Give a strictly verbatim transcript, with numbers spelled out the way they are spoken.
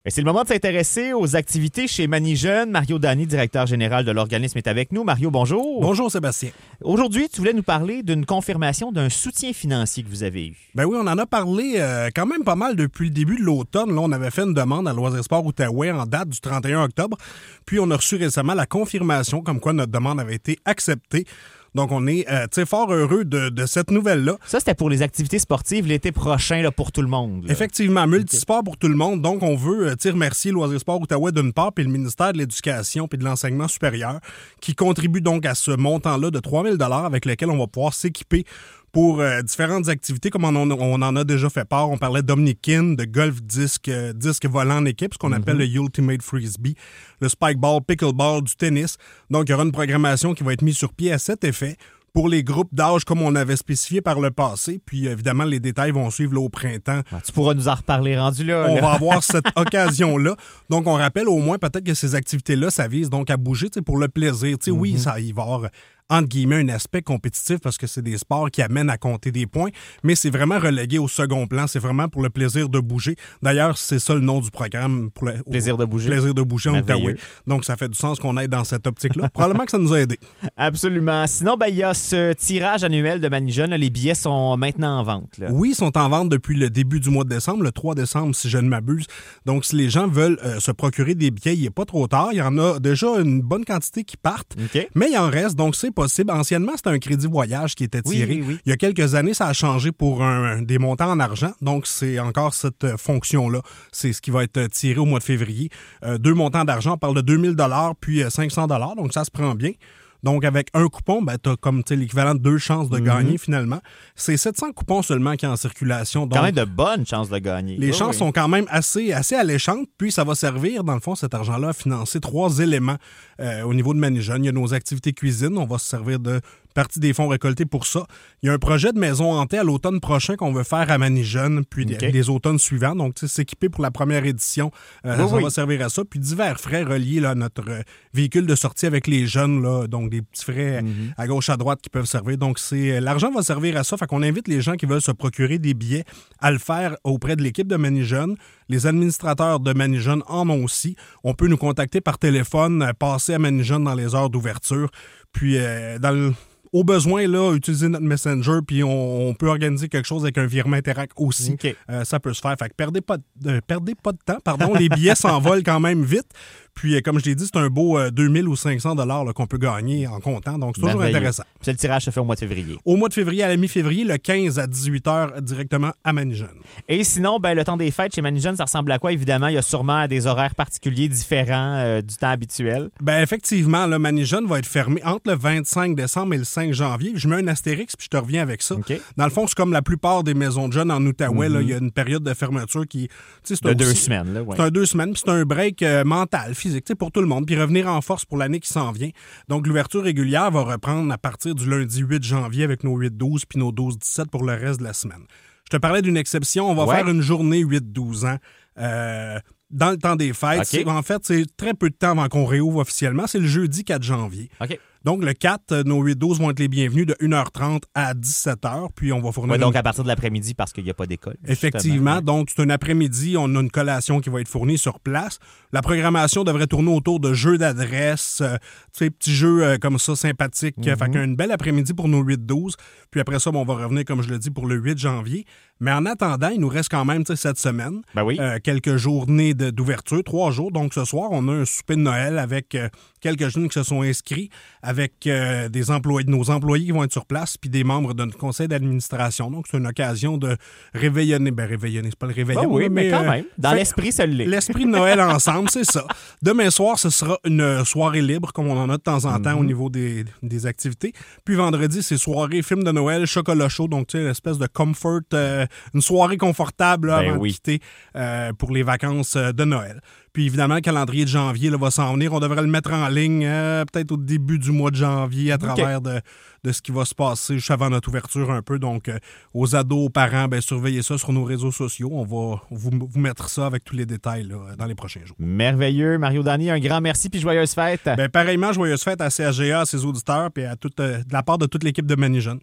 Et c'est le moment de s'intéresser aux activités chez Manijeunes. Mario Dany, directeur général de l'organisme, est avec nous. Mario, bonjour. Bonjour Sébastien. Aujourd'hui, tu voulais nous parler d'une confirmation d'un soutien financier que vous avez eu. Ben oui, on en a parlé euh, quand même pas mal depuis le début de l'automne. Là, on avait fait une demande à Loisirs Sport Outaouais en date du trente et un octobre. Puis on a reçu récemment la confirmation comme quoi notre demande avait été acceptée. Donc, on est euh, fort heureux de, de cette nouvelle-là. Ça, c'était pour les activités sportives l'été prochain là, pour tout le monde. Là. Effectivement, multisport okay. pour tout le monde. Donc, on veut euh, remercier Loisirs Sport Outaouais d'une part, puis le ministère de l'Éducation puis de l'Enseignement supérieur qui contribue donc à ce montant-là de trois mille dollars avec lequel on va pouvoir s'équiper pour euh, différentes activités, comme on, on, on en a déjà fait part. On parlait d'Omnikin, de golf disque, euh, disque volant en équipe, ce qu'on mm-hmm. appelle le Ultimate Frisbee, le Spikeball, Pickleball, du tennis. Donc, il y aura une programmation qui va être mise sur pied à cet effet pour les groupes d'âge comme on avait spécifié par le passé. Puis, évidemment, les détails vont suivre là, au printemps. Ah, tu pourras nous en reparler rendu là. On là. va avoir cette occasion-là. Donc, on rappelle au moins peut-être que ces activités-là, ça vise donc à bouger pour le plaisir. Mm-hmm. Oui, ça il va y avoir entre guillemets, un aspect compétitif parce que c'est des sports qui amènent à compter des points, mais c'est vraiment relégué au second plan. C'est vraiment pour le plaisir de bouger. D'ailleurs, c'est ça le nom du programme. Pour le plaisir de bouger. Plaisir de bouger en Outaouais. Donc, ça fait du sens qu'on aille dans cette optique-là. Probablement que ça nous a aidés. Absolument. Sinon, ben, il y a ce tirage annuel de Manijeunes. Les billets sont maintenant en vente. Là. Oui, ils sont en vente depuis le début du mois de décembre, le trois décembre, si je ne m'abuse. Donc, si les gens veulent euh, se procurer des billets, il n'est pas trop tard. Il y en a déjà une bonne quantité qui partent, okay. mais il en reste, donc c'est possible. Anciennement, c'était un crédit voyage qui était tiré. Oui, oui, oui. Il y a quelques années, ça a changé pour un, des montants en argent. Donc, c'est encore cette fonction-là. C'est ce qui va être tiré au mois de février. Euh, deux montants d'argent, on parle de deux mille dollars puis cinq cents dollars. Donc, ça se prend bien. Donc, avec un coupon, ben, tu as comme l'équivalent de deux chances de mm-hmm. gagner finalement. C'est sept cents coupons seulement qui sont en circulation. Donc, quand même de bonnes chances de gagner. Les oh, chances oui. sont quand même assez, assez alléchantes. Puis, ça va servir, dans le fond, cet argent-là, à financer trois éléments euh, au niveau de Manijeunes. Il y a nos activités cuisine. On va se servir de partie des fonds récoltés pour ça. Il y a un projet de maison hantée à l'automne prochain qu'on veut faire à Manijeunes, puis okay. les automnes suivants. Donc, tu sais, s'équiper pour la première édition, euh, oui, ça oui. va servir à ça. Puis divers frais reliés là, à notre euh, véhicule de sortie avec les jeunes, là, donc des petits frais mm-hmm. à gauche, à droite qui peuvent servir. Donc, c'est l'argent va servir à ça. Fait qu'on invite les gens qui veulent se procurer des billets à le faire auprès de l'équipe de Manijeunes. Les administrateurs de Manijeunes en ont aussi. On peut nous contacter par téléphone, passer à Manijeunes dans les heures d'ouverture. Puis, euh, dans le Au besoin, là, utiliser notre Messenger, puis on, on peut organiser quelque chose avec un virement Interac aussi. Okay. Euh, ça peut se faire. Fait que perdez pas de, euh, perdez pas de temps. Pardon, les billets s'envolent quand même vite. Puis, euh, comme je l'ai dit, c'est un beau euh, deux mille ou cinq cents dollars là, qu'on peut gagner en comptant. Donc, c'est toujours Merveilleux. Intéressant. Puis, le tirage se fait au mois de février. Au mois de février, à la mi-février, le quinze à dix-huit heures, directement à Manijeunes. Et sinon, ben, le temps des fêtes chez Manijeunes, ça ressemble à quoi? Évidemment, il y a sûrement des horaires particuliers différents euh, du temps habituel. Ben effectivement, là, Manijeunes va être fermé entre le vingt-cinq décembre et le cinq janvier. Je mets un astérix, puis je te reviens avec ça. Okay. Dans le fond, c'est comme la plupart des maisons de jeunes en Outaouais. Mm-hmm. Là, il y a une période de fermeture qui... C'est de aussi, deux semaines. Là, ouais. C'est un deux semaines, puis c'est un break euh, mental, physique, pour tout le monde, puis revenir en force pour l'année qui s'en vient. Donc, l'ouverture régulière va reprendre à partir du lundi huit janvier avec nos huit douze puis nos douze dix-sept pour le reste de la semaine. Je te parlais d'une exception. On va ouais. faire une journée huit douze ans. Euh, dans le temps des fêtes. Okay. En fait, c'est très peu de temps avant qu'on réouvre officiellement. C'est le jeudi quatre janvier. OK. Donc, le quatre, nos huit douze vont être les bienvenus de une heure trente à dix-sept heures. Puis, on va fournir... Ouais, donc, une... à partir de l'après-midi, parce qu'il n'y a pas d'école. Effectivement. Ouais. Donc, c'est un après-midi. On a une collation qui va être fournie sur place. La programmation devrait tourner autour de jeux d'adresse, euh, tu sais, petits jeux euh, comme ça, sympathiques. Mm-hmm. Fait qu'un bel après-midi pour nos huit douze. Puis après ça, bon, on va revenir, comme je le dis, pour le huit janvier. Mais en attendant, il nous reste quand même, tu sais, cette semaine. Ben oui. euh, quelques journées de, d'ouverture, trois jours. Donc, ce soir, on a un souper de Noël avec euh, quelques jeunes qui se sont inscrits, avec... Euh, des employés, nos employés qui vont être sur place, puis des membres de notre conseil d'administration. Donc, c'est une occasion de réveillonner. Ben, réveillonner, c'est pas le réveillon. Ben oui, mais, mais quand euh, même. Dans fait, l'esprit, ça l'est. L'esprit de Noël ensemble, c'est ça. Demain soir, ce sera une soirée libre, comme on en a de temps en temps mm-hmm. au niveau des, des activités. Puis vendredi, c'est soirée film de Noël, chocolat chaud. Donc, tu sais, une espèce de comfort, euh, une soirée confortable là, ben avant oui. de quitter euh, pour les vacances de Noël. Puis évidemment, le calendrier de janvier là, va s'en venir. On devrait le mettre en ligne euh, peut-être au début du mois de janvier à travers okay. de, de ce qui va se passer juste avant notre ouverture un peu. Donc, euh, aux ados, aux parents, ben, surveillez ça sur nos réseaux sociaux. On va vous, vous mettre ça avec tous les détails là, dans les prochains jours. Merveilleux. Mario Dany, un grand merci puis joyeuses fêtes. Ben, pareillement, joyeuses fêtes à C H G A, à ses auditeurs puis à toute, euh, de la part de toute l'équipe de Manijeunes.